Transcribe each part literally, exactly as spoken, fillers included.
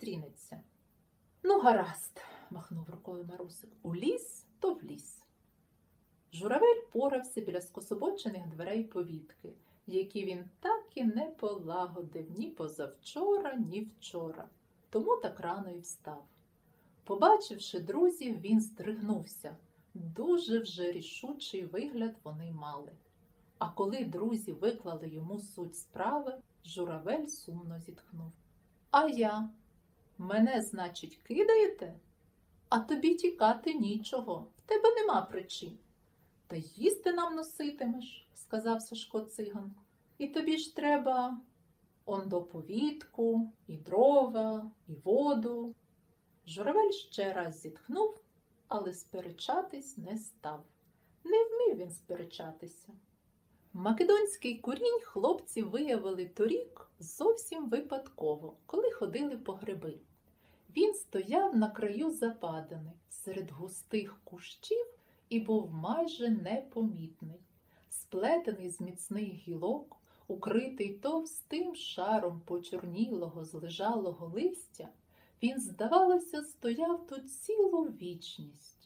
зустрінеться. Ну, гаразд, махнув рукою Марусик. У ліс, то в ліс. Журавель порався біля скособочених дверей повітки, які він так і не полагодив ні позавчора, ні вчора. Тому так рано й встав. Побачивши друзів, він здригнувся. Дуже вже рішучий вигляд вони мали. А коли друзі виклали йому суть справи, Журавель сумно зітхнув. А я? Мене, значить, кидаєте? А тобі тікати нічого, в тебе нема причин. Та їсти нам носитимеш, сказав Сашко циган. І тобі ж треба он до повітку, і дрова, і воду. Журавель ще раз зітхнув, але сперечатись не став. Не вмів він сперечатися. Македонський курінь хлопці виявили торік зовсім випадково, коли ходили по гриби. Він стояв на краю западини, серед густих кущів і був майже непомітний. Сплетений з міцних гілок, укритий товстим шаром почорнілого, злежалого листя, він, здавалося, стояв тут цілу вічність.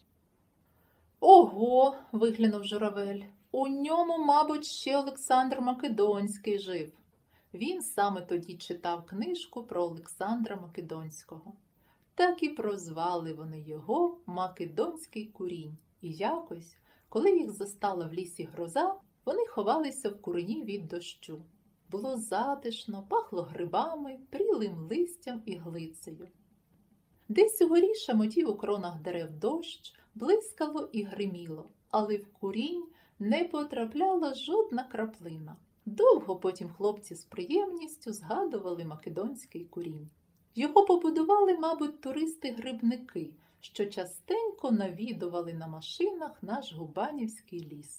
«Ого!» – виглянув Журавель. «У ньому, мабуть, ще Олександр Македонський жив». Він саме тоді читав книжку про Олександра Македонського. Так і прозвали вони його Македонський курінь. І якось, коли їх застала в лісі гроза, вони ховалися в курені від дощу. Було затишно, пахло грибами, прілим листям і глицею. Десь угорі шамотів у кронах дерев дощ, блискало і гриміло, але в курінь не потрапляла жодна краплина. Довго потім хлопці з приємністю згадували Македонський курінь. Його побудували, мабуть, туристи-грибники, що частенько навідували на машинах наш Губанівський ліс.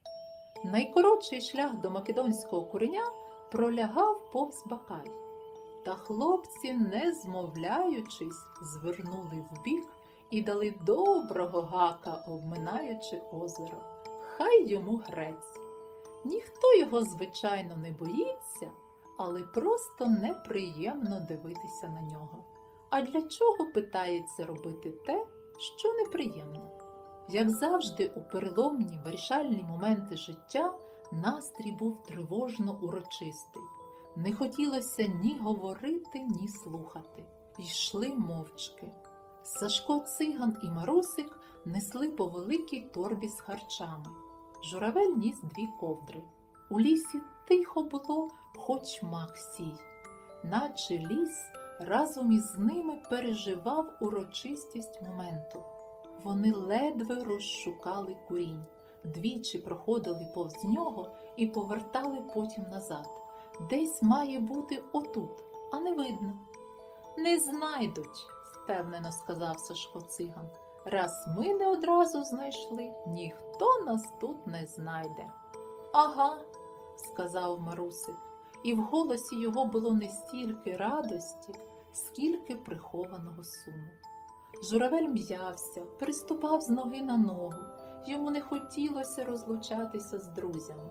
Найкоротший шлях до Македонського куреня пролягав повз Бакай. Та хлопці, не змовляючись, звернули вбік і дали доброго гака, обминаючи озеро. Хай йому грець. Ніхто його, звичайно, не боїться, але просто неприємно дивитися на нього. А для чого, питається, робити те, що неприємно? Як завжди, у переломні, вирішальні моменти життя настрій був тривожно урочистий. Не хотілося ні говорити, ні слухати. Йшли мовчки. Сашко циган і Марусик несли по великій торбі з харчами. Журавель ніс дві ковдри. У лісі тихо було, хоч мах сій. Наче ліс разом із ними переживав урочистість моменту. Вони ледве розшукали курінь. Двічі проходили повз нього і повертали потім назад. Десь має бути отут, а не видно. Не знайдуть, впевнено сказав Сашко циган. Раз ми не одразу знайшли, ніхто нас тут не знайде. Ага, сказав Марусик, і в голосі його було не стільки радості, скільки прихованого суму. Журавель м'явся, переступав з ноги на ногу. Йому не хотілося розлучатися з друзями.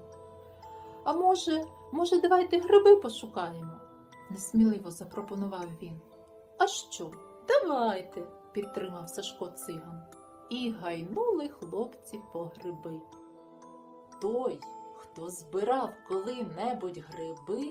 А може, може, давайте гриби пошукаємо? Несміливо запропонував він. А що? Давайте, підтримав Сашко циган. І гайнули хлопці по гриби. Той, хто збирав коли-небудь гриби,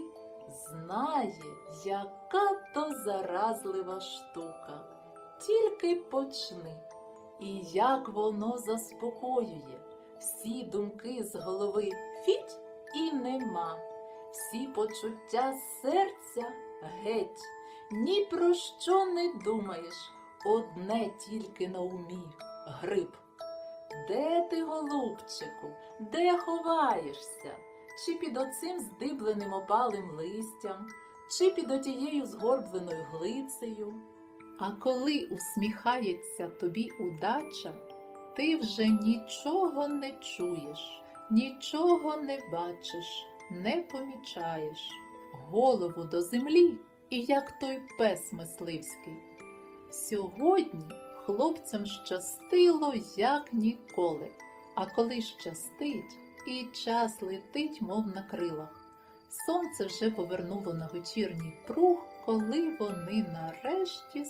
знає, яка то заразлива штука. Тільки почни. І як воно заспокоює. Всі думки з голови фіть і нема. Всі почуття серця геть. Ні про що не думаєш. Одне тільки на умі – гриб. Де ти, голубчику, де ховаєшся? Чи під оцим здибленим опалим листям, чи під отією згорбленою глицею? А коли усміхається тобі удача, ти вже нічого не чуєш, нічого не бачиш, не помічаєш. Голову до землі, і як той пес мисливський. Сьогодні хлопцям щастило, як ніколи. А коли щастить, і час летить, мов на крилах. Сонце вже повернуло на вечірній прух коли вони нарешті